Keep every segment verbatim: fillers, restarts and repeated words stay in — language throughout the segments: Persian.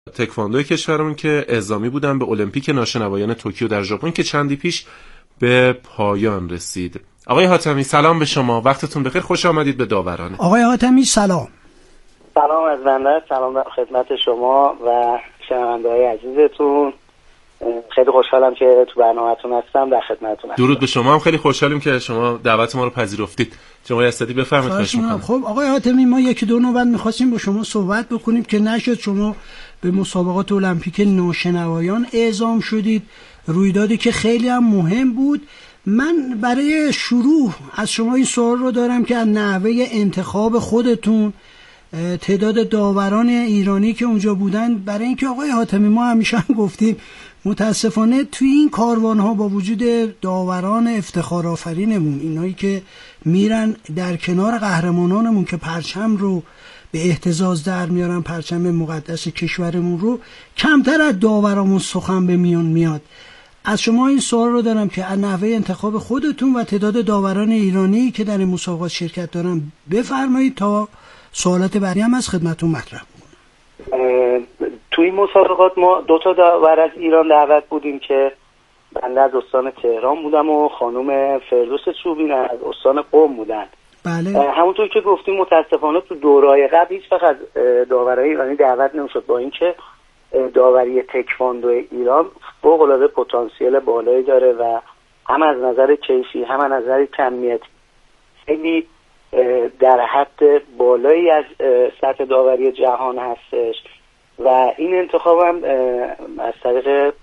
تکواندو کشورمون که اعزامی بودن به المپیک ناشنوایان توکیو در ژاپن که چندی پیش به پایان رسید. آقای حاتمی سلام به شما، وقتتون بخیر، خوش آمدید به داورانه. آقای حاتمی سلام. سلام از بنده، سلام خدمت شما و شنونده‌های عزیزتون. خیلی خوشحالم که تو برنامه‌تون هستم، در خدمتتون هستم. درود به شما، هم خیلی خوشحالیم که شما دعوت ما رو پذیرفتید. جناب اسدی بفرمایید. خواهش می‌کنم. خب آقای حاتمی، ما یکی دو نوبت می‌خواستیم با شما صحبت بکنیم که نشد. شما به مسابقات المپیک ناشنوایان اعزام شدید، رویدادی که خیلی هم مهم بود. من برای شروع از شما این سوال رو دارم که از نحوه انتخاب خودتون، تعداد داوران ایرانی که اونجا بودن، برای اینکه آقای حاتمی ما همیشه هم گفتیم متاسفانه توی این کاروان‌ها با وجود داوران افتخارآفرینمون، اینایی که میرن در کنار قهرمانانمون که پرچم رو به اهتزاز در میارن، پرچم مقدس کشورمون رو، کمتر از داورامون سخن به میون میاد. از شما این سوال رو دارم که از نحوه انتخاب خودتون و تعداد داوران ایرانی که در این مسابقات شرکت دارن بفرمایید تا سوالات بعدی هم از خدمتتون مطرح کنم. توی این مسابقات ما دو تا داور از ایران دعوت بودیم که بنده از استان تهران بودم و خانم فردوس چوبین از استان قم بودن. بله. همونطور که گفتیم متاسفانه تو دورهای قبل هیچ وقت داورای ایرانی دعوت نمیشد، با اینکه داوری تکواندو ایران فوق‌العاده پتانسیل بالایی داره و هم از نظر کیفی هم از نظر کمیتی خیلی در حد بالایی از سطح داوری جهان هستش و این انتخاب هم از طریق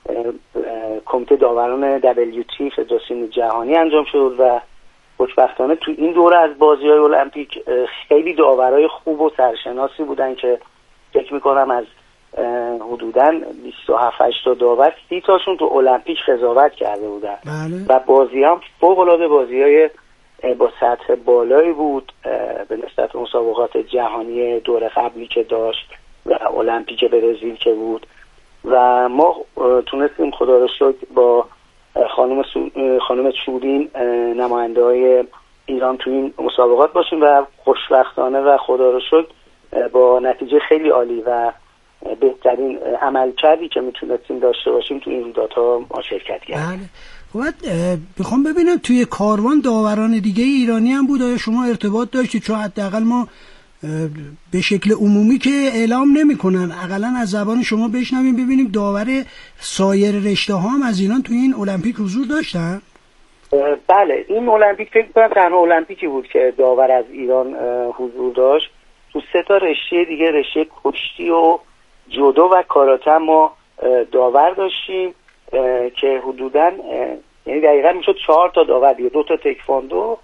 کمیته داوران دبلیو تی فدراسیون جهانی انجام شد و خوشبختانه تو این دوره از بازی‌های المپیک خیلی داورای خوب و سرشناسی بودن که فکر می‌کنم از حدوداً بیست و هفت هشتاد داور سی تاشون تو المپیک قضاوت کرده بودن. بله. و بازی هم فوق‌العاده بازی‌های با سطح بالایی بود به نسبت مسابقات جهانی دور قبلی که داشت و المپیک برزیل که بود و ما تونستیم خدا رو شکر با خانم سو... خانم چوبین نماینده های ایران تو این مسابقات باشیم و خوشبختانه و خدا رو شکر با نتیجه خیلی عالی و بهترین عملکردی که میتونستیم داشته باشیم تو این رویدادها ما شرکت کردیم. بله. میخوام ببینم توی کاروان داوران دیگه ایرانی هم بود؟ آیا شما ارتباط داشتید؟ چون حداقل ما به شکل عمومی که اعلام نمی‌کنن، حداقل از زبان شما بشنویم ببینیم داور سایر رشته‌ها هم از ایران توی این المپیک حضور داشتن؟ بله، این المپیک فکر کنم تنها المپیکی بود که داور از ایران حضور داشت. تو سه تا رشته دیگه، رشته کشتی و جودو و کاراته ما داور داشتیم که حدوداً یعنی دقیقاً میشد چهار تا داور دیگه، دو تا تکواندو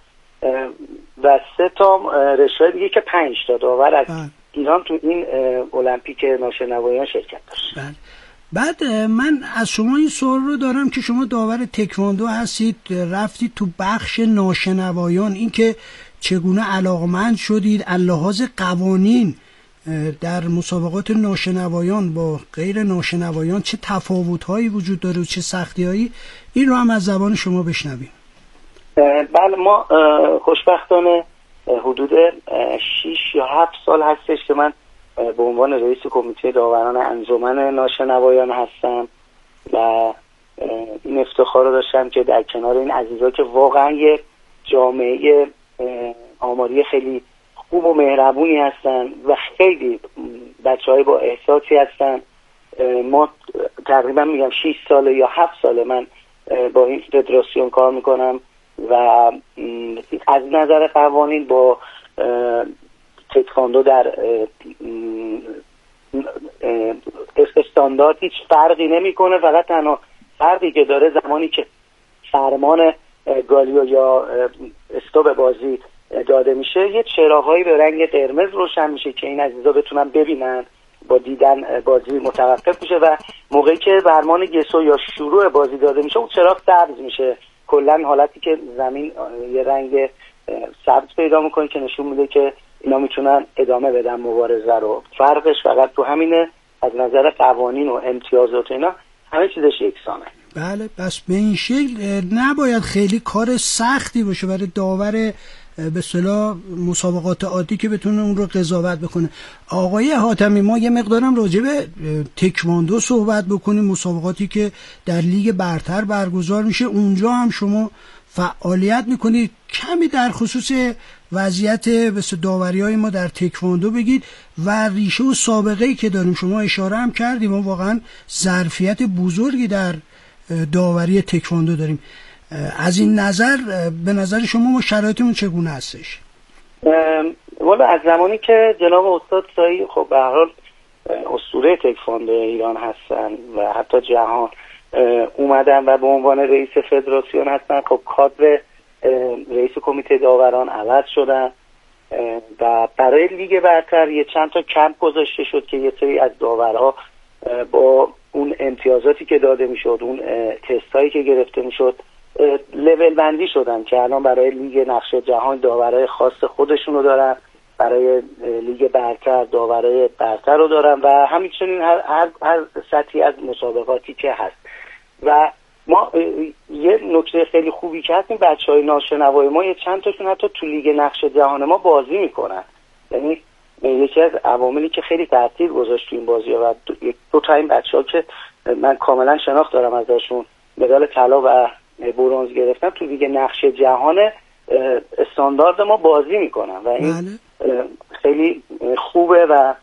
و سه تا رشته دیگه که پنج تا داور از بله. ایران تو این المپیک ناشنوایان شرکت داشت. بله. بعد من از شما این سوال رو دارم که شما داور تکواندو هستید، رفتید تو بخش ناشنوایان، این که چگونه علاقمند شدید از لحاظ قوانین در مسابقات ناشنوایان با غیر ناشنوایان چه تفاوت‌هایی وجود داره و چه سختی‌هایی، این رو هم از زبان شما بشنویم. بله، ما خوشبختانه حدود شش یا هفت سال هستش که من به عنوان رئیس کمیته داوران انجمن ناشنوایان هستم و این افتخار رو داشتم که در کنار این عزیزا که واقعا یه جامعه آماری خیلی خوب و مهربونی هستن و خیلی بچه‌های با احساسی هستن، ما تقریبا میگم شش ساله یا هفت ساله من با این فدراسیون کار میکنم و از نظر قوانین با تکواندو در استاندارد هیچ فرقی نمیکنه. فقط تنها فرقی که داره زمانی که فرمان گالیو یا استوب بازی داده میشه یه چراغایی به رنگ قرمز روشن میشه که این عزیزا بتونن ببینن، با دیدن بازی متوقف میشه و موقعی که فرمان گسو یا شروع بازی داده میشه اون چراغ سبز میشه. کلا حالتی که زمین یه رنگ سبز پیدا میکنه که نشون میده که اینا میتونن ادامه بدن مبارزه رو. فرقش فقط تو همینه، از نظر قوانین و امتیازات اینا همه چیزش یکسانه. بله، بس به این شکل نباید خیلی کار سختی باشه برای داور به اصطلاح مسابقات عادی که بتونه اون رو قضاوت بکنه. آقای حاتمی، ما یه مقدارم راجع به تکواندو صحبت بکنیم، مسابقاتی که در لیگ برتر برگزار میشه، اونجا هم شما فعالیت میکنید. کمی در خصوص وضعیت بس داوری‌های ما در تکواندو بگید و ریشه و سابقه‌ای که داریم. شما اشاره هم کردیم ما واقعا ظرفیت بزرگی در داوری تکواندو داریم. از این نظر به نظر شما ما شرایطمون چگونه هستش؟ والا از زمانی که جناب استاد سایی خب به هر حال اسطوره تکواندو ایران هستن و حتی جهان اومدن و به عنوان رئیس فدراسیون هستن، خب کادر رئیس کمیته داوران عوض شدن و برای لیگ برتر یه چند تا کمپ گذاشته شد که یه سری از داورها با اون امتیازاتی که داده میشد، اون تستایی که گرفته میشد، لول بندی شدن که الان برای لیگ نقشه جهان داورای خاص خودشونو دارن، برای لیگ برتر داورای برتر رو دارن و همچنین هر, هر, هر سطحی از مسابقاتی که هست. و ما یه نکته خیلی خوبی که هستیم، بچهای ناشنوای ما یه چند تاشون حتی تو لیگ نقشه جهان ما بازی میکنن. یعنی یکی از عواملی که خیلی تاثیر گذاشت تو این بازی‌ها و دو, دو تا این بچه‌ها که من کاملا شناخت دارم ازشون، مدال طلا و برنز گرفتن، تو لیگ نقشه جهان استاندارد ما بازی میکنن و این خیلی خوبه و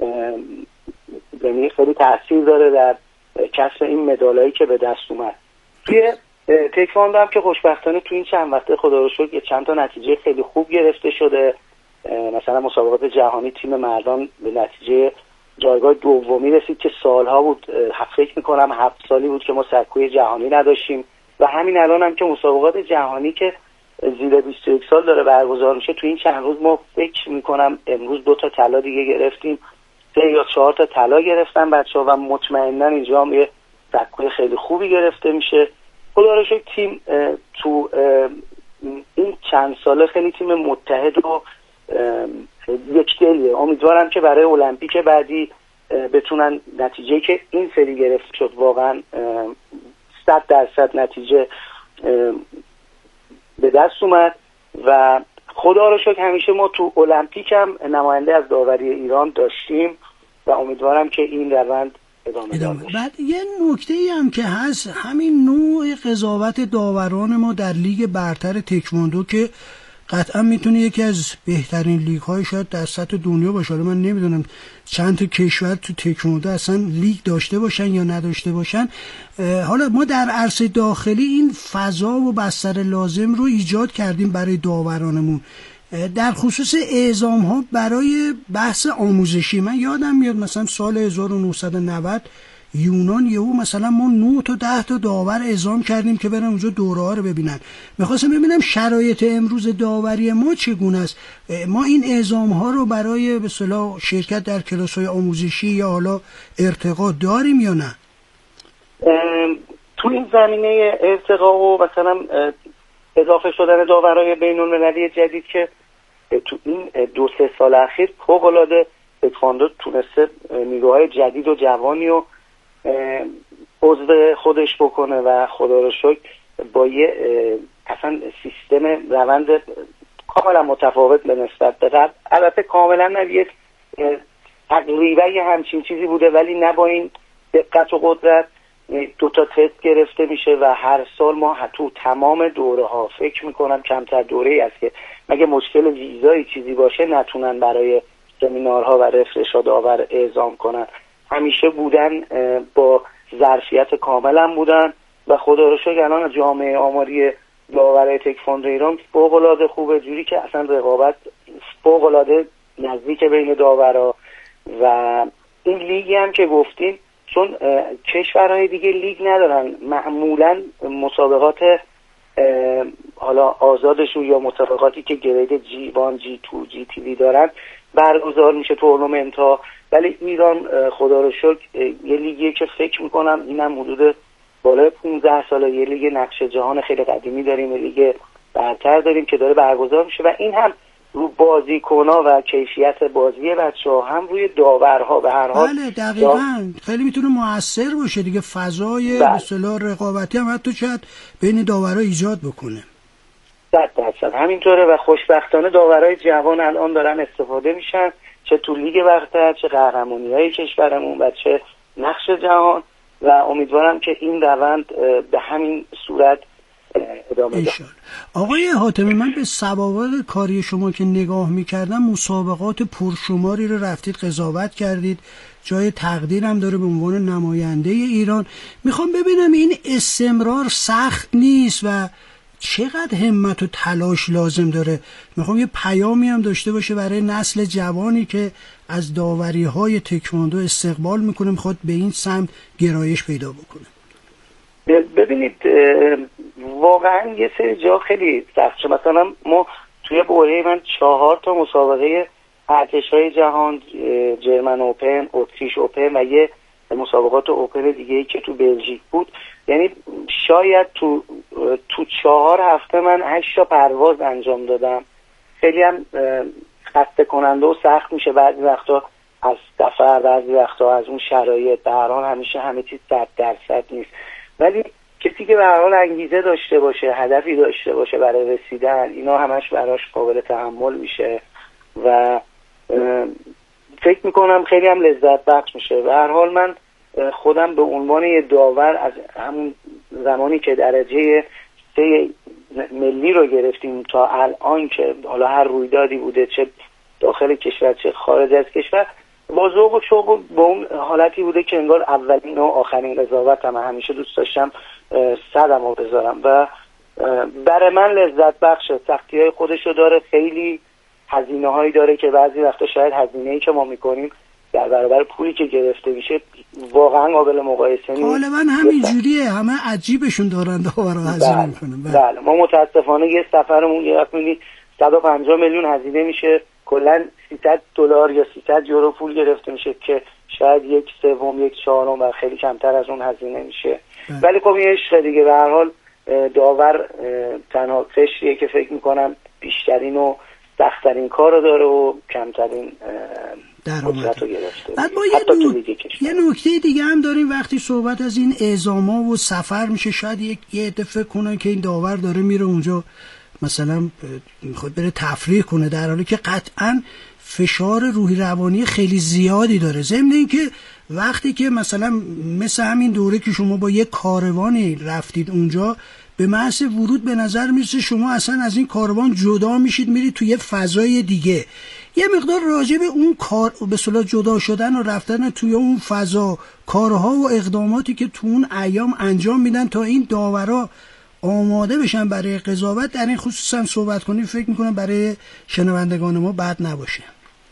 یعنی خیلی تاثیر داره در کسب این مدالایی که به دست اومد. توی تکواندو هم که خوشبختانه تو این چند وقته خدا رو شکر چند تا نتیجه خیلی خوب گرفته شده. مثلا مسابقات جهانی تیم مردان به نتیجه جایگاه دومی رسید که سالها بود، فکر میکنم هفت سالی بود که ما سرکوی جهانی نداشتیم و همین الان هم که مسابقات جهانی که زیر بیست و یک سال داره برگزار میشه، تو این چند روز ما فکر میکنم امروز دو تا طلا دیگه گرفتیم، سه یا چهار تا طلا گرفتن بچه‌ها و مطمئنا اینجا هم یه سرکوی خیلی خوبی گرفته میشه. خدا رو شکر تیم تو این چند ساله خیلی تیم متحد و یکدلیه. امیدوارم که برای المپیک بعدی بتونن نتیجه که این سری گرفته شد واقعا صد درصد نتیجه به دست اومد و خدا رو شکر همیشه ما تو المپیک هم نماینده از داوری ایران داشتیم و امیدوارم که این روند ادامه دار باشه. بعد یه نکته ای هم که هست، همین نوع قضاوت داوران ما در لیگ برتر تکواندو که قطعا میتونه یکی از بهترین لیگ های شاید در سطح دنیا باشه. حالا من نمیدونم چند تا کشور تو تکواندو اصلا لیگ داشته باشن یا نداشته باشن. حالا ما در عرصه داخلی این فضا و بستر لازم رو ایجاد کردیم برای داورانمون در خصوص اعزام ها برای بحث آموزشی. من یادم میاد مثلا سال هزار و نهصد و نود یونان یهو مثلا ما نه تا ده تا داور اعزام کردیم که برن اونجا دوره ها رو ببینن. میخواستم ببینم شرایط امروز داوری ما چگونه است. ما این اعزام ها رو برای به اصطلاح شرکت در کلاس های آموزشی یا حالا ارتقا داریم یا نه؟ تو این زمینه ارتقا و مثلا اضافه شدن داورای بین المللی جدید که تو این دو سه سال اخیر فوق‌العاده تکواندو تونسته نیروهای جدید و جوانی و عضو خودش بکنه و خدا رو شکر با یه اصلا سیستم روند کاملا متفاوت به نسبت به قبل، البته کاملا نه یک تقریبا یه همچین چیزی بوده ولی نه با این دقت و قدرت. دو تا تست گرفته میشه و هر سال ما تو تمام دوره ها فکر میکنم کمتر دوره ای است که مگه مشکل ویزایی چیزی باشه نتونن برای سمینارها و رفرش‌ها داور اعزام کنن. همیشه بودن، با ظرفیت کاملا بودن و خدا رو شکر الان جامعه آماری داورای تکواندو ایران فوق‌العاده خوبه، جوری که اصلا رقابت فوق‌العاده نزدیک بین داورا. و این لیگی هم که گفتیم چون کشورهای دیگه لیگ ندارن، معمولا مسابقات حالا آزادشون یا مسابقاتی که گرید جی وان جی تو جی تیوی دارن برگزار میشه تورنمنت ها، ولی ایران خدا رو شکر یه لیگیه که فکر میکنم اینم حدود بالای پانزده ساله یه لیگ نقشه جهان خیلی قدیمی داریم، یه لیگ برتر داریم که داره برگزار میشه و این هم رو بازیکن‌ها و کیفیت بازی بچه‌ها هم روی داورها به هر حال بله دقیقاً دا... خیلی میتونه مؤثر باشه دیگه. فضای به اصطلاح رقابتی هم حتی شاید بین داورها ایجاد بکنه. صد درصد همینطوره و خوشبختانه داورای جوان الان دارن استفاده میشن، چه تو لیگ برتر، چه قهرمانی‌های کشورمون و چه نقش جهان، و امیدوارم که این روند به همین صورت ادامه داره. آقای حاتمی، من به سوابق کاری شما که نگاه میکردم مسابقات پرشماری رو رفتید قضاوت کردید، جای تقدیر هم داره به عنوان نماینده ایران. میخوام ببینم این استمرار سخت نیست و چقدر همت و تلاش لازم داره؟ میخوام یه پیامی هم داشته باشه برای نسل جوانی که از داوری‌های تکواندو استقبال میکنه، میخواد به این سمت گرایش پیدا بکنه. ببینید واقعا یه سری جا خیلی سخت شد. مثلا ما توی دوره من چهار تا مسابقه ارتش‌های جهان، جرمن اوپن، اتریش اوپن و یه مسابقات اوپن دیگه‌ای که تو بلژیک بود، یعنی شاید تو تو چهار هفته من هشت تا پرواز انجام دادم. خیلی هم خسته کننده و سخت میشه بعضی وقتا از سفر، بعضی وقتا از اون شرایط. به هر حال همیشه همه چیز صد درصد نیست، ولی کسی که به هر حال انگیزه داشته باشه، هدفی داشته باشه برای رسیدن، اینا همش براش قابل تحمل میشه و فکر میکنم خیلی هم لذت بخش میشه. به هر حال من خودم به عنوان یه داور از همون زمانی که درجه سه ملی رو گرفتیم تا الان که حالا هر رویدادی بوده، چه داخل کشور چه خارج از کشور، با ذوق و شوق و با اون حالتی بوده که انگار اولین و آخرین قضاوت هم همیشه دوست داشتم صدم رو بذارم و برای من لذت بخشه. سختی های خودشو داره، خیلی هزینه هایی داره که بعضی وقتا شاید هزینه‌ای که ما میکنیم در برابر پولی که گرفته میشه واقعا قابل مقایسه نیست. غالبا همین جوریه، همه عجیبشون دارن داورا هزینه میکنن. بله ما متاسفانه یه سفرمون یه وقت می‌بینی صد و پنجاه میلیون هزینه میشه، کلا سیصد دلار یا سیصد یورو پول گرفته میشه که شاید یک سوم یک چهارم و خیلی کمتر از اون هزینه میشه. ولی خب این عشق دیگه. به هر حال داور تنها قشریه که فکر میکنم بیشترین و سخت‌ترین کار رو داره و کمترین قدرت رو گرفته. بعد ما یه, نو... یه نکته دیگه هم داریم، وقتی صحبت از این اعزاما و سفر میشه شاید یک یه عده فکر کنن که این داور داره میره اونجا مثلا میخواد بره تفریح کنه، در حالی که قطعا فشار روحی روانی خیلی زیادی داره. ضمن اینکه وقتی که مثلا مثل همین دوره که شما با یک کاروانی رفتید اونجا، به محض ورود به نظر میرسه شما اصلا از این کاروان جدا میشید، میرید توی یه فضای دیگه. یه مقدار راجع به اون کار به اصطلاح جدا شدن و رفتن توی اون فضا، کارها و اقداماتی که تو اون ایام انجام میدن تا این داورا آماده بشن برای قضاوت، در این خصوص هم صحبت کنیم، فکر میکنم برای شنوندگان ما بد نباشه.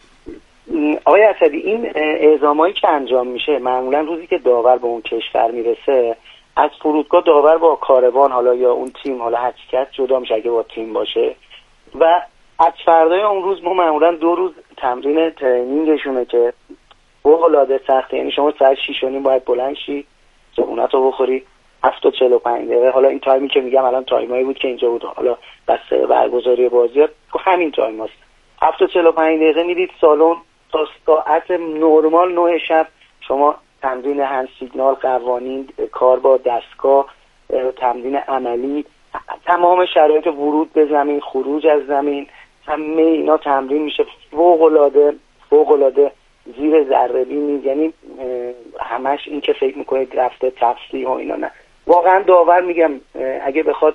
آقای اسدی، این اعزامایی که انجام میشه معمولا روزی که داور به اون کشور میرسه، از فرودگاه داور با کاروان حالا یا اون تیم، حالا هر کس جدا میشه اگه با تیم باشه، و از فردای اون روز ما معمولا دو روز تمرین ترینینگشونه که فوق‌العاده سخته. یعنی شما ساعت شیش و نیم باید بلند شی، صبحونت رو بخوری، هفت و چهل و پنج دقیقه، حالا این تایمی که میگم الان تایمایی بود که اینجا بود، حالا بس برگزاری بازی همین تایم هست، هفت و چهل و پنج دقیقه میرید سالن تا ساعت نرمال نه شب شما تمرین هند سیگنال، قوانین، کار با دستگاه، تمرین عملی، تمام شرایط ورود به زمین، خروج از زمین، همه اینا تمرین میشه. فوق‌العاده فوق‌العاده زیر ذره بینی، یعنی همش این که فکر میکنید رفته تفصیل و اینا نه. واقعا داور میگم اگه بخواد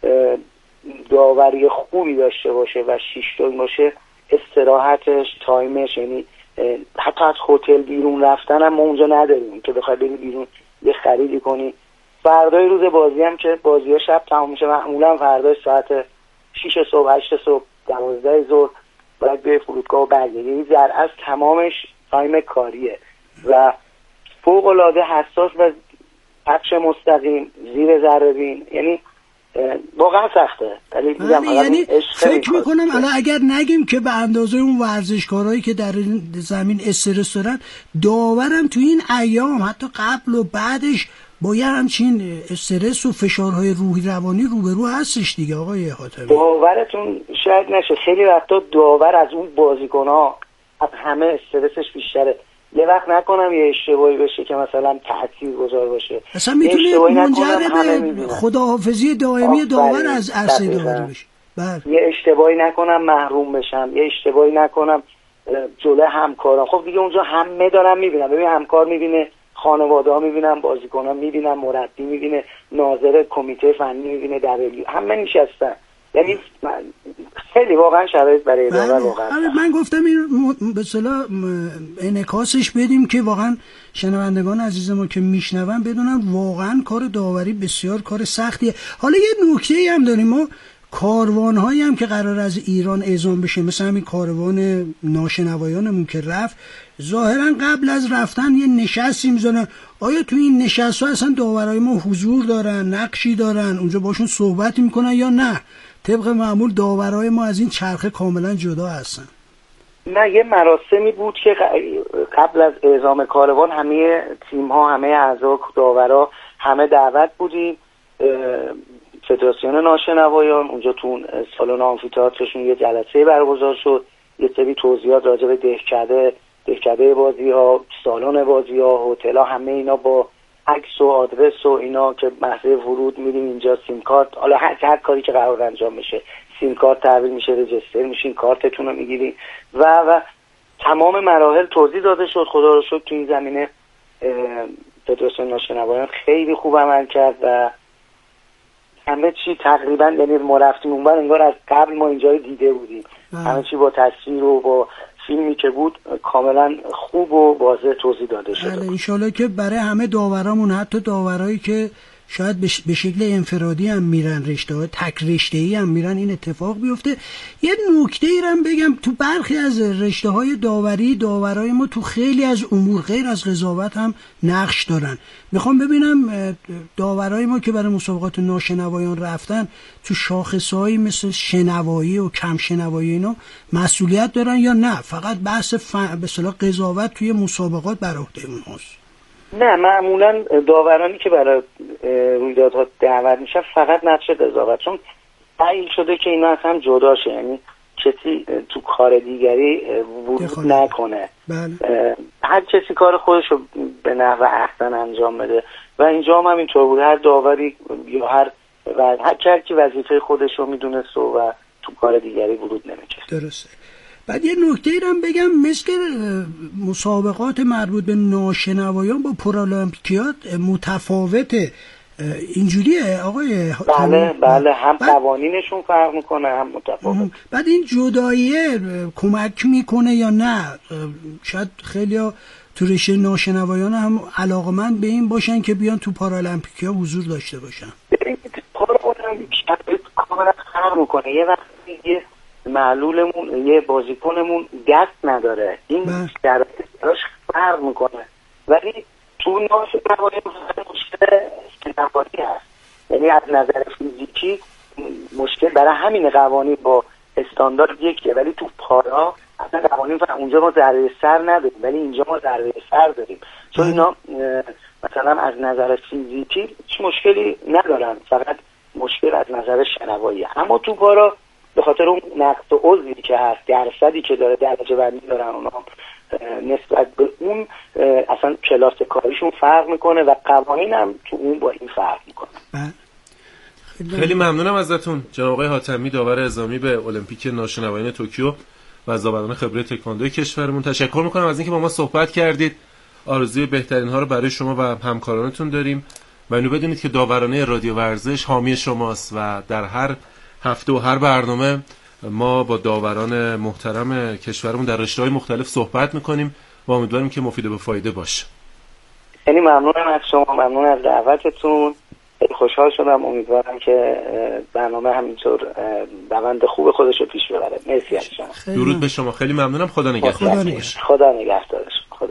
داوری خوبی داشته باشه و شیش تا باشه، استراحتش، تایمش، یعنی حتی از هتل بیرون رفتن هم ما اونجا نداریم که بخوای بری بیرون یه خریدی کنی. فردای روز بازی هم که بازی ها شب تمام میشه، معمولا فردای ساعت شیش صبح، هشت صبح، دوازده ظهر باید به فرودگاه و برگردی. این ذره تمامش تایم کاریه و فوق العاده حساس و پخش مستقیم زیر ذره بین، یعنی واقعا سخته. یعنی, یعنی فکر میکنم الان اگر نگیم که به اندازه اون ورزشکارهایی که در زمین استرس دارن، داورم تو این ایام حتی قبل و بعدش با یه همچین استرس و فشارهای روحی روانی روبرو هستش دیگه. آقای حاتمی، داورتون شاید نشه، خیلی وقتا داور از اون بازیکن‌ها از همه استرسش بیشتره. یه وقت نکنم یه اشتباهی بشه که مثلا تأثیر گذار باشه، اصلا میتونه منجر به خداحافظی دائمی داور از عرصه داوری بشه. بله. یه اشتباهی نکنم محروم بشم، یه اشتباهی نکنم جلوی همکارم. خب دیگه اونجا همه دارم میبینم، ببین همکار میبینه، خانواده ها میبینم، بازیکنان میبینم، مربی میبینه، ناظر کمیته فنی میبینه، دبلیو همه نشستن. یعنی خیلی واقعا شرایط برای اداره واقعا. من گفتم این به اصطلاح انعکاسش بدیم که واقعا شنوندگان عزیز ما که میشنون بدونن واقعا کار داوری بسیار کار سختیه. حالا یه نکته‌ای هم داریم، ما کاروان‌هایی هم که قرار از ایران اعزام بشه، مثل همین کاروان ناشنوایانمون که رفت، ظاهرا قبل از رفتن یه نشستی میذارن. آیا تو این نشست ها اصلا داورای ما حضور دارن، نقشی دارن، اونجا باشون صحبت میکنن یا نه طبق معمول داورای ما از این چرخه کاملا جدا هستن؟ نه، یه مراسمی بود که قبل از اعزام کاروان همه تیم ها، همه اعضا، داورا همه دعوت بودیم. فدراسیون ناشنوایان اونجا تو سالن آمفی‌تئاترشون یه جلسه برگزار شد، یه سری توضیحات راجع به دهکده دهکده بازی ها، سالن بازی ها، هتل ها، همه اینا با عکس و آدرس و اینا که محضر ورود میریم اینجا سیم کارت، حالا هر هر کاری که قرار انجام میشه، سیم کارت تحویل میشه، رجیستر میشین، کارتتون رو میگیرین و و تمام مراحل توضیح داده شد. خدا رو شکر تو این زمینه فدراسیون ناشنوایان خیلی خوب عمل کرد و همه چی تقریبا، یعنی ما رفتیم اونور انگار از قبل ما اینجا رو دیده بودیم. همه چی با تصویر و با فیلمی که بود کاملا خوب و واضح توضیح داده شده. بله، انشالله که برای همه داورامون، حتی داورایی که شاید به شکل انفرادی هم میرن، رشته های تک رشته‌ای هم میرن، این اتفاق بیفته. یه نکته ای رو بگم، تو برخی از رشته های داوری داورای ما تو خیلی از امور غیر از قضاوت هم نقش دارن. میخوام ببینم داورای ما که برای مسابقات ناشنوایان رفتن تو شاخصهایی مثل شنوایی و کم شنوایی اینا مسئولیت دارن یا نه فقط بحث ف... به اصطلاح قضاوت توی مسابقات بر عهده اونهاست؟ نه، معمولا داورانی که برای رویدادها دعوت میشن فقط نقش قضاوت، چون تعیین شده که اینا اصلا جدا شه، یعنی کسی تو کار دیگری ورود نکنه. بله. هر کسی کار خودش رو به نحو احسن انجام بده و اینجا هم همینطور بود. هر داوری یا هر و هر کی وظیفه خودش رو میدونست و تو کار دیگری ورود نمیکرد. درسته. بعد یه نکته ای هم بگم، مثل مسابقات مربوط به ناشنوایان با پارالمپیاد متفاوته، اینجوریه آقای؟ بله بله، هم قوانینشون فرق میکنه هم متفاوت. بعد این جداییه کمک میکنه یا نه؟ شاید خیلیا تو رشته ناشنوایان هم علاقمند به این باشن که بیان تو پارالمپیکیا حضور داشته باشن. پارالمپیک کاملا فرق میکنه. یه وقتی یه معلولمون، یه بازیکنمون دست نداره، این شرایطش فرق میکنه، ولی تو ناشنوایان مشکل شنوایی هست. یعنی از نظر فیزیکی مشکل برای همین قوانین با استاندارد یکیه، ولی تو پارا اصلا قوانین اونجا ما ضربه سر نداریم ولی اینجا ما ضربه سر داریم، چون اینا مثلا از نظر فیزیکی هیچ مشکلی ندارن، فقط مشکل از نظر شنواییه. اما تو پارا به خاطر اون نقص و عضوی که هست، درصدی که داره، درجه بندی دارن اونا، نسبت به اون اصلا کلاس کاریشون فرق میکنه و قوانین هم تو اون با این فرق میکنه. خیلی ممنونم ازتون جناب آقای حاتمی، داور اعزامی به المپیک ناشنوایان توکیو و از داوران خبره تکواندو کشورمون. تشکر میکنم از اینکه با ما صحبت کردید. آرزوی بهترین ها رو برای شما و همکارانتون داریم و اینو بدونید که داورانه رادیو ورزش حامی شماست و در هر هفته و هر برنامه ما با داوران محترم کشورمون در رشته‌های مختلف صحبت میکنیم و امیدواریم که مفید و فایده باشه. یعنی ممنونم از شما، ممنون از دعوتتون، خوشحال شدم. امیدوارم که برنامه همینطور روند خوب خودش رو پیش ببره. مرسی از شما. درود به شما، خیلی ممنونم. خدا نگهدار. خدا نگهدارش. خدا نگهدارش. خدا.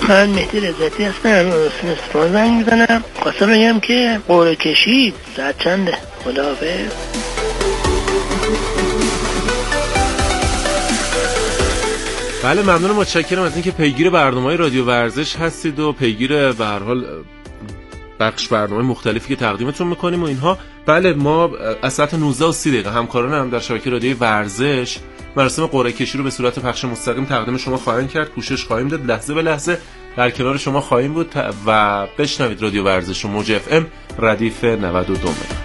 من مهدی رضایتی هستم، از اصفهان زنگ میزنم. خواستم بگم که قرعه کشی ساعت چنده؟ خداحافظ. بله ممنونم، متشکرم از اینکه پیگیر برنامه‌های رادیو ورزش هستید و پیگیر به هر حال بخش برنامه مختلفی که تقدیمتون میکنیم و اینها. بله ما از ساعت نوزده و سی دقیقه همکاران هم در شبکه رادیوی ورزش مراسم قرعه کشی رو به صورت پخش مستقیم تقدیم شما خواهیم کرد، پوشش خواهیم داد، لحظه به لحظه در کنار شما خواهیم بود و بشنوید رادیو ورزش و موج اف ام ردیف نود و دو مگاهرتز.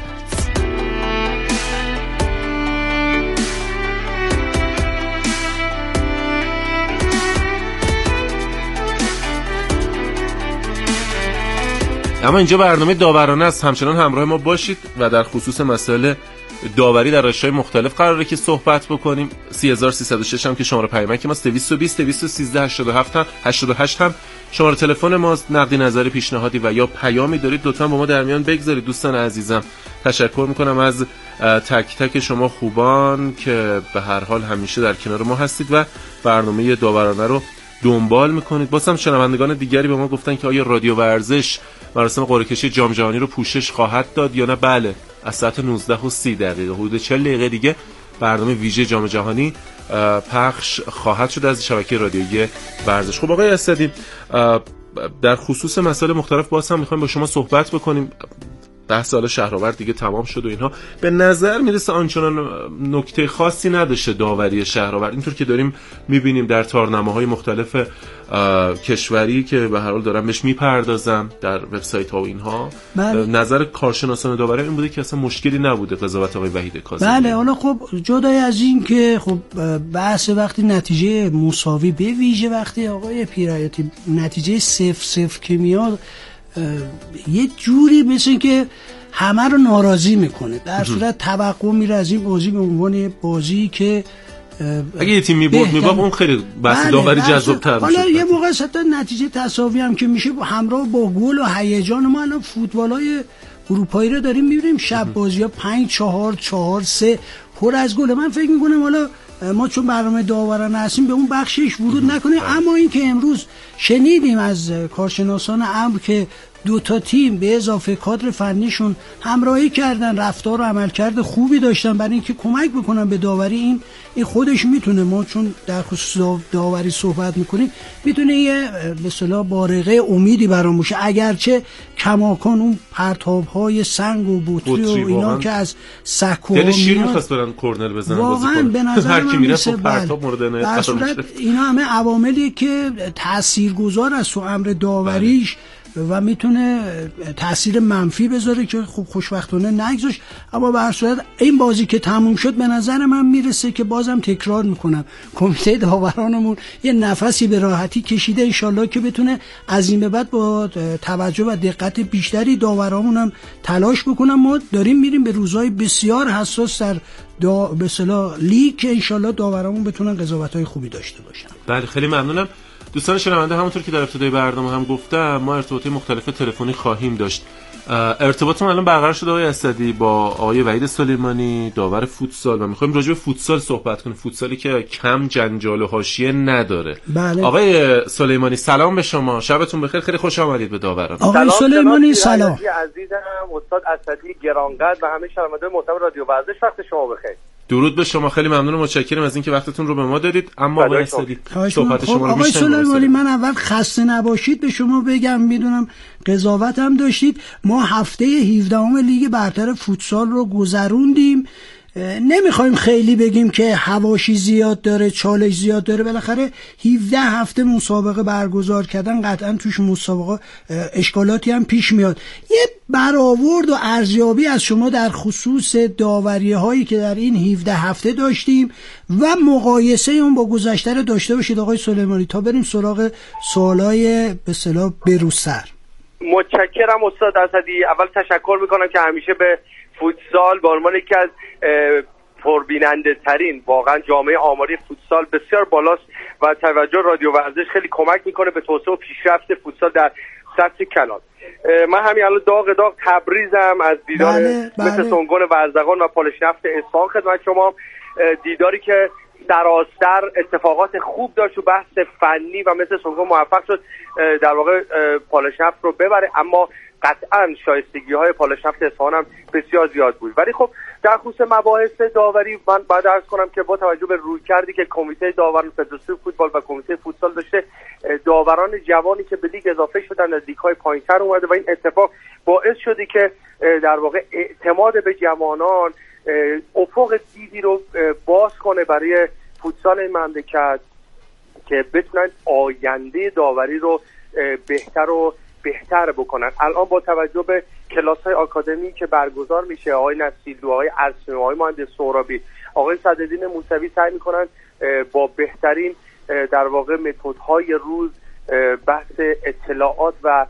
اما اینجا برنامه داورانه است، همچنان همراه ما باشید و در خصوص مسائل داوری در رشته‌های مختلف قراره که صحبت بکنیم. سه هزار و سیصد و شش هم که شماره پیامک ماست، دویست و بیست دویست و سیزده هشتاد و هفت هم هشتاد و هشت هم شماره تلفن ماست. نقدی، نظری، پیشنهادی و یا پیامی دارید لطفاً با ما در میان بگذارید. دوستان عزیزم تشکر میکنم از تک تک شما خوبان که به هر حال همیشه در کنار ما هستید و برنامه داورانه رو دنبال میکنید. بازم شنوندگان دیگری به ما گفتن که آیا رادیو ورزش مراسم قرعه کشی جام جهانی رو پوشش خواهد داد یا نه؟ بله، از ساعت نوزده و سی دقیقه حدود چهل دقیقه دیگه برنامه ویژه جام جهانی پخش خواهد شد از شبکه رادیویی ورزش. خب آقای اسدی، در خصوص مسائل مختلف باز هم میخوایم با شما صحبت بکنیم. بحث حالا شهرآورد دیگه تمام شد و اینها، به نظر میرسه آنچنان نکته خاصی نداشته داوری شهرآورد، اینطور که داریم میبینیم در تارنمه‌های مختلف کشوری که به هر حال دارن بهش میپردازن در وبسایت ها و اینها. بله. نظر کارشناسان داوری این بوده که اصلا مشکلی نبوده قضاوت آقای وحید کاظمی. بله، حالا خب جدای از این که خب بحث وقتی نتیجه مساوی به ویژه وقتی آقای پیرایتی نتیجه صفر صفر که میاد یه جوری مثل که همه رو ناراضی میکنه، در صورت توقع میره از این بازی به عنوان بازی که اگه یه تیم میبرد میباخت اون خیلی بحث داوری جذاب‌تر میشه. حالا یه موقع حتی نتیجه تساوی هم که میشه همراه با گل و هیجان. ما الان فوتبالای اروپایی رو داریم میبینیم، شب بازی‌ها پنج چهار چهار سه پر از گل. من فکر میکنم حالا ما چون برنامه داورانه هستیم به اون بخشش ورود نکنیم، اما این که امروز شنیدیم از کارشناسان امر که دو تا تیم به اضافه کادر فنیشون همراهی کردن، رفتار و عملکرد خوبی داشتن برای اینکه کمک بکنن به داوری. این این خودش میتونه، ما چون در خصوص داوری صحبت میکنیم، میتونه یه به اصطلاح بارقه امیدی برام باشه، اگرچه کماکان اون پرتاب‌های سنگ و بطری و اینا که از سکو دل شیر می‌خواست برن کورنر بزنن واقعا به نظر من میرسه پرتاب مورد عنایت قرار میشه. اینا همه عواملی که تاثیرگذار است تو امر داوریش و میتونه تاثیر منفی بذاره که خب خوشبختانه نگذاشت. اما به هر صورت این بازی که تموم شد به نظر من میرسه که بازم تکرار میکنم کمیته داورانمون یه نفسی به راحتی کشیده، انشالله که بتونه از این به بعد با توجه و دقت بیشتری داورامون هم تلاش بکنم. ما داریم میریم به روزهای بسیار حساس در دا به اصطلاح لیگ که انشالله داورامون بتونن قضاوت‌های خوبی داشته باشن. بله خیلی ممنونم. دوستان شنونده، همونطور که در ابتدای برنامه هم گفتم ما ارتباطات مختلف تلفنی خواهیم داشت. ارتباطمون الان برقرار شده آقای اسدی با آقای وحید سلیمانی، داور فوتسال، و می‌خوایم راجع به فوتسال صحبت کنیم، فوتسالی که کم جنجال و حاشیه نداره. بله. آقای سلیمانی سلام به شما، شبتون بخیر، خیلی خوش آمدید به داوران. آقای سلیمانی سلام. عزیزم استاد اسدی گرانقدر و همه شنوندگان محترم رادیو ورزش، وقت شما بخیر. درود به شما، خیلی ممنونم، متشکرم از اینکه وقتتون رو به ما دادید. اما آقای اسدی صحبت شما رو آقای سلیمانی، من اول خسته نباشید به شما بگم، میدونم قضاوت هم داشتید. ما هفته هفدهم لیگ برتر فوتسال رو گذروندیم. نمیخوایم خیلی بگیم که حواشی زیاد داره، چالش زیاد داره، بالاخره هفده هفته مسابقه برگزار کردن، قطعا توش مسابقه اشکالاتی هم پیش میاد. یه برآورد و ارزیابی از شما در خصوص داوری هایی که در این هفده هفته داشتیم و مقایسه اون با گذشته رو داشته باشید آقای سلیمانی تا بریم سراغ سوالای به اصطلاح بروسر. متشکرم استاد اسدی. اول تشکر میکنم که همیشه به فوتسال به عنوان یکی از پربیننده ترین واقعا جامعه آماری فوتسال بسیار بالاست و توجه رادیو ورزش خیلی کمک میکنه به توسعه و پیشرفت فوتسال در سطح کلان. من همین الان داغ داغ تبریزم از دیدار بله، بله. مثل سنگون ورزگان و پالش نفت اصفهان خدمت شما، دیداری که سراسر اتفاقات خوب داشت و بحث فنی و مثل سونگون موفق شد در واقع پالش نفت رو ببره، اما قطعا شایستگی های پالش نفت اصفهان هم بسیار زیاد بود. ولی خب در خصوص مباحث داوری من باید عرض کنم که با توجه به رویکردی که کمیته داوران فدراسیون فوتبال و کمیته فوتسال داشته، داوران جوانی که به لیگ اضافه شدن از لیگ های پایینتر اومده و این اتفاق باعث شده که در واقع اعتماد به جوانان افق دیدی رو باز کنه برای فوتسال این مملکت که بتونن آینده داوری رو بهتر و بهتر بکنن. الان با توجه به کلاس‌های آکادمی که برگزار میشه، آقای نصیرلو، آقای ارسنی، آقای مهندس سهرابی، آقای صدرالدین موسوی سعی میکنن با بهترین در واقع متدهای روز بحث اطلاعات و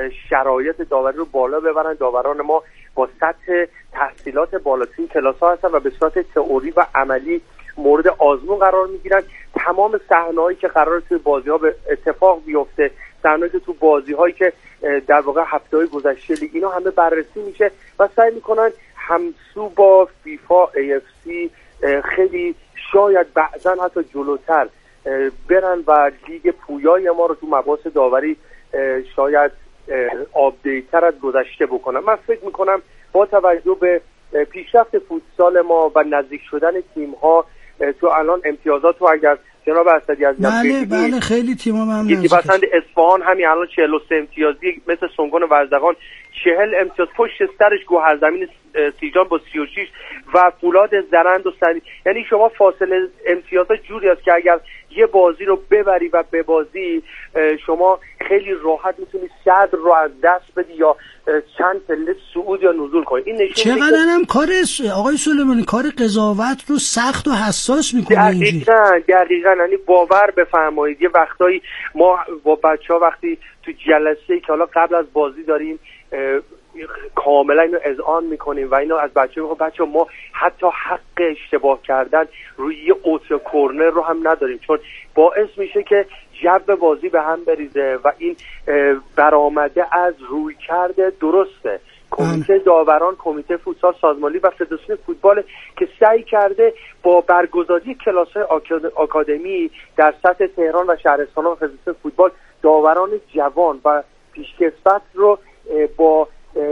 شرایط داوری رو بالا ببرن. داوران ما با سطح تحصیلات بالاترین کلاس‌ها هستن و به صورت تئوری و عملی مورد آزمون قرار میگیرن. تمام صحنه‌هایی که قرار توی بازی‌ها به اتفاق بیفته، صحنه‌ای که تو بازی‌هایی که در واقع هفته‌های گذشته لیگ، اینا همه بررسی میشه و سعی میکنن همسو با فیفا، ای اف سی خیلی شاید بعضا حتی جلوتر برن و لیگ پویای ما رو تو مباحث داوری شاید آپدیت‌تر از گذشته بکنن. من فکر میکنم با توجه به پیشرفت فوتسال ما و نزدیک شدن تیم‌ها تو الان امتیازات رو اگر جناب اسدی از بله بله خیلی تیم‌ها هم نزدیک مثلا اصفهان همین الان چهل و سه امتیازی، مثل سنگون و ورزدقان چهل امتیاز، پشت سرش گوهرزمین سیجان با سی و شش و فولاد زرند و سری، یعنی شما فاصله امتیازات جوری است که اگر یه بازی رو ببری و ببازی شما خیلی راحت میتونی صدر رو از دست بدی یا چند پله صعود یا نزول کنی. این نشون میده چقدر هم کار آقای سلیمانی کار قضاوت رو سخت و حساس میکنه. دقیقاً دقیقاً یعنی باور بفرمایید یه وقتایی ما با بچه‌ها وقتی تو جلسه‌ای که حالا قبل از بازی داریم کاملا اینو اذعان میکنیم و اینو از بچه میگم بچه ما حتی حق اشتباه کردن روی یه اوتو کورنر رو هم نداریم، چون باعث میشه که جو بازی به هم بریزه و این برآمده از روی کرده درسته کمیته داوران، کمیته فوتسال سازمانی و فدراسیون فوتبال که سعی کرده با برگزاری کلاس‌های آکادمی در سطح تهران و شهرستان و فدراسیون فوتبال داوران جوان و پیشکسوت رو با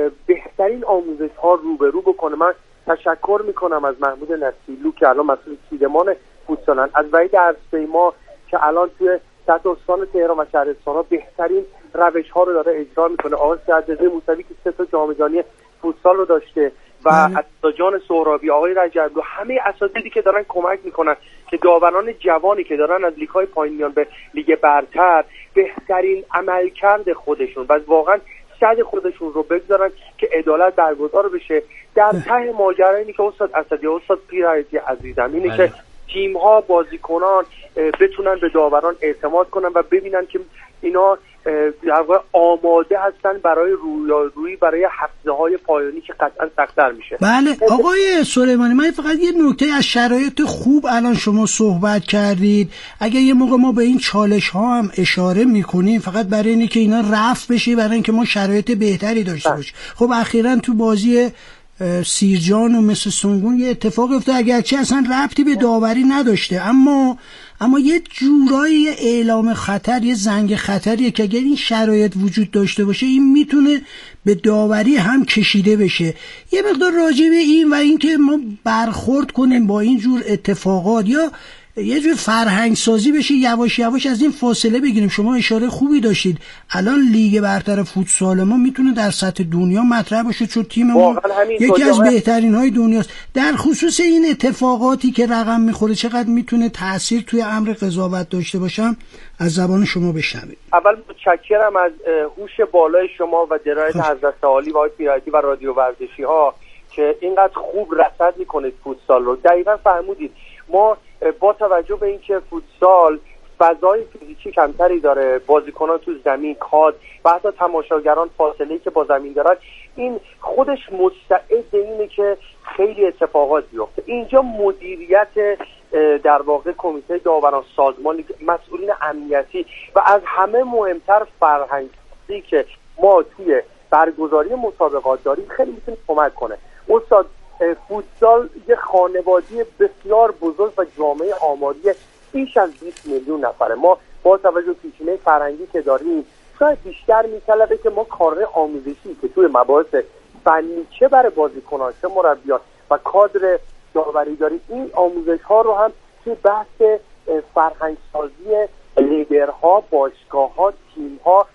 بهترین آموزش ها روبرو بکنه. من تشکر میکنم از محمود نصیرلو که الان مسئول چیدمان فوتسالن، از وحید ارسپیما که الان توی سطح استان تهران و شهرستان ها بهترین روش ها رو داره اجرا میکنه، آقای صدرالدین موسوی که سه تا جام جهانی فوتسال رو داشته و اساتجان سهرابی، آقای رجبلو، همه اساتیدی که دارن کمک میکنن که داوران جوانی که دارن از لیگ های پایین میان به لیگ برتر بهترین عملکرد خودشون و واقعا صد خودشون رو بگذارن که عدالت برگزار بشه. در ته ماجرا اینی که استاد اسدی، استاد پیرایتی عزیزم، اینه که تیم ها، بازیکنان بتونن به داوران اعتماد کنن و ببینن که اینا در واقع آماده هستن برای رویارویی برای هفته های پایانی که قطعا سخت‌تر میشه. بله آقای سلیمانی، من فقط یه نکته از شرایط خوب الان شما صحبت کردید، اگه یه موقع ما به این چالش ها هم اشاره میکنیم فقط برای اینه که اینا رفع بشه، برای اینکه ما شرایط بهتری داشته باشیم. خب اخیراً تو بازی سیرجان و مثل سنگون یه اتفاق افتاد اگرچه اصلا ربطی به داوری نداشته، اما اما یه جورایی اعلام خطر، یه زنگ خطریه که اگر این شرایط وجود داشته باشه این میتونه به داوری هم کشیده بشه. یه مقدار راجع به این و اینکه ما برخورد کنیم با این جور اتفاقات یا یه جور فرهنگ سازی بشه، یواش یواش از این فاصله بگیریم. شما اشاره خوبی داشتید، الان لیگ برتر فوتسال ما میتونه در سطح دنیا مطرح باشه چون تیم ما یکی از بهترین های دنیاست. در خصوص این اتفاقاتی که رقم میخوره چقدر میتونه تأثیر توی امر قضاوت داشته باشم از زبان شما بشنوید. اول متشکرم از هوش بالای شما و درایت حضرت عالی و آقای پیرایتی و رادیو ورزشی ها که اینقدر خوب رصد میکنید فوتسال رو. دقیقاً فهمیدید ما با توجه به اینکه فوتسال فضای فیزیکی کمتری داره، بازیکنان تو زمین، کاد و حتی تماشاگران فاصله‌ای که با زمین دارن، این خودش مستعد اینه که خیلی اتفاقات بیفته. اینجا مدیریت در واقع کمیته داوران، سازمان، مسئولین امنیتی و از همه مهمتر فرهنگی که ما توی برگزاری مسابقات داریم خیلی میتونه کمک کنه. استاد فوتسال یه خانوادی بسیار بزرگ و جامعه آماری بیش از بیست میلیون نفره. ما با توجه به پیشینه فرهنگی که داریم شاید بیشتر میطلبه که ما کار آموزشی که توی مباحث فنی چه برای بازیکنان چه مربیان و کادر داوری داریم، این آموزش ها رو هم توی بحث فرهنگ سازی لیدرها، باشگاه ها، تیم ها